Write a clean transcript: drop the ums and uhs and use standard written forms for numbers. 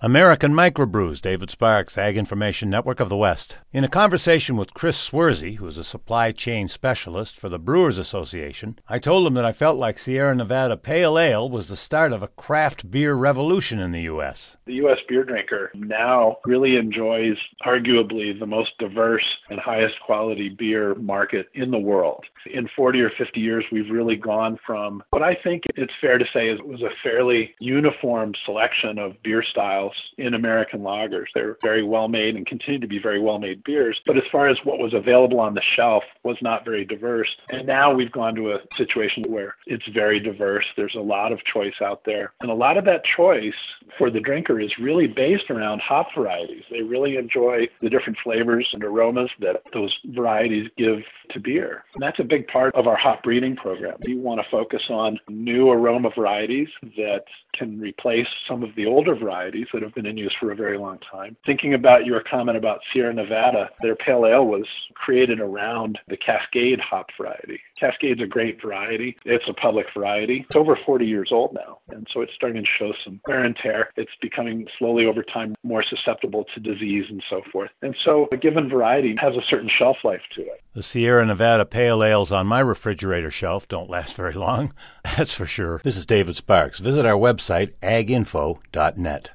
American Microbrews, David Sparks, Ag Information Network of the West. In a conversation with Chris Swersey, who is a supply chain specialist for the Brewers Association, I told him that I felt like Sierra Nevada Pale Ale was the start of a craft beer revolution in the U.S. The U.S. beer drinker now really enjoys arguably the most diverse and highest quality beer market in the world. In 40 or 50 years, we've really gone from what I think it's fair to say is it was a fairly uniform selection of beer styles in American lagers. They're very well made and continue to be very well made beers. But as far as what was available on the shelf was not very diverse. And now we've gone to a situation where it's very diverse. There's a lot of choice out there. And a lot of that choice for the drinker is really based around hop varieties. They really enjoy the different flavors and aromas that those varieties give to beer. And that's a big part of our hop breeding program. We want to focus on new aroma varieties that can replace some of the older varieties that have been in use for a very long time. Thinking about your comment about Sierra Nevada, their pale ale was created around the Cascade hop variety. Cascade's a great variety. It's a public variety. It's over 40 years old now, and so it's starting to show some wear and tear. It's becoming slowly over time more susceptible to disease and so forth. And so a given variety has a certain shelf life to it. The Sierra Nevada Pale Ales on my refrigerator shelf don't last very long, that's for sure. This is David Sparks. Visit our website, aginfo.net.